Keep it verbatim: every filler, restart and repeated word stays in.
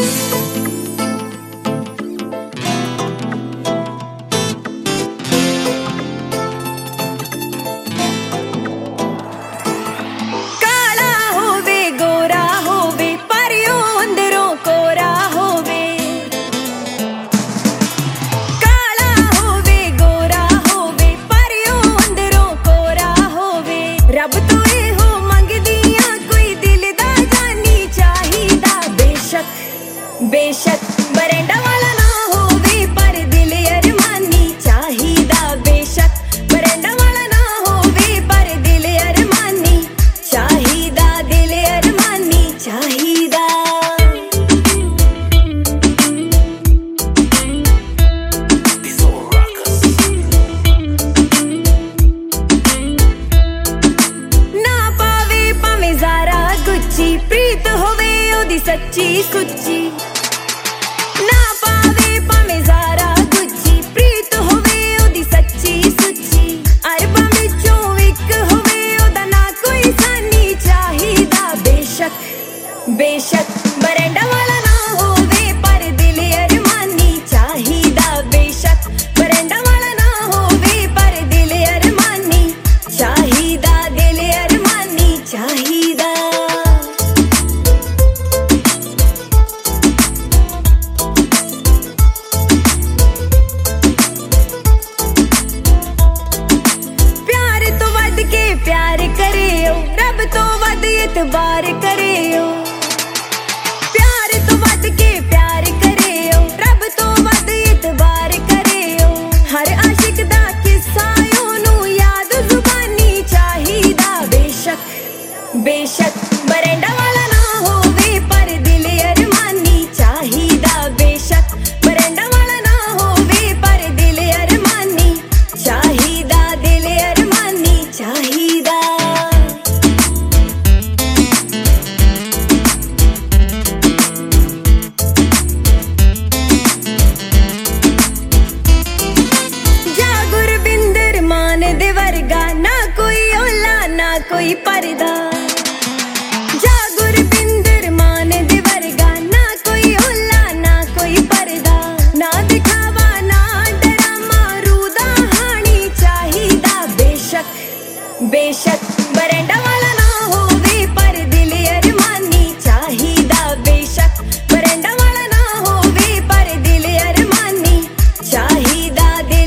बेशक बरेंडा वाला ना होवे पर दिल अरमानी चाहिदा। बेशक बरेंडा वाला ना होवे पर दिल अरमानी चाहिदा। दिल अरमानी चाहिदा। ना पावे भावें ज़ारा गुच्ची प्रीत होवे ओदी सच्ची सुच्ची। ना पावे भावें ज़ारा गुच्ची प्रीत होवे ओदी सच्ची सुच्ची। अरबां विचों इक होवे ओदा ना कोई सानी चाहिदा। बेशक बेशक बरेंडा वाला ना होवे पर दिल अरमानी चाहिदा। बेशक बरेंडा वाला ना होवे पर दिल अरमानी चाहिदा। दिल अरमानी चाहिदा। प्यार करियो रब तो वध इतबार करियो। प्यार तो वध के प्यार करियो रब तो वध इतबार करियो। हर आशिक दा किस्सा ओनू याद जुबानी चाहिदा। बेशक बेशक बरेंडा वाला ना होवे पर दिल अरमानी चाहिदा। बेशक बरेंडा वाला ना होवे पर दिल अरमानी चाहिदा। दिल अरमानी चाहिदा। ना कोई ओला ना कोई पर्दा। जा गुरबिंदर मान दे वर्गा ना कोई ओला ना कोई पर्दा। ना दिखावा ना डरामा रूदा हानी चाहिदा। बेशक बेशक बरेंडा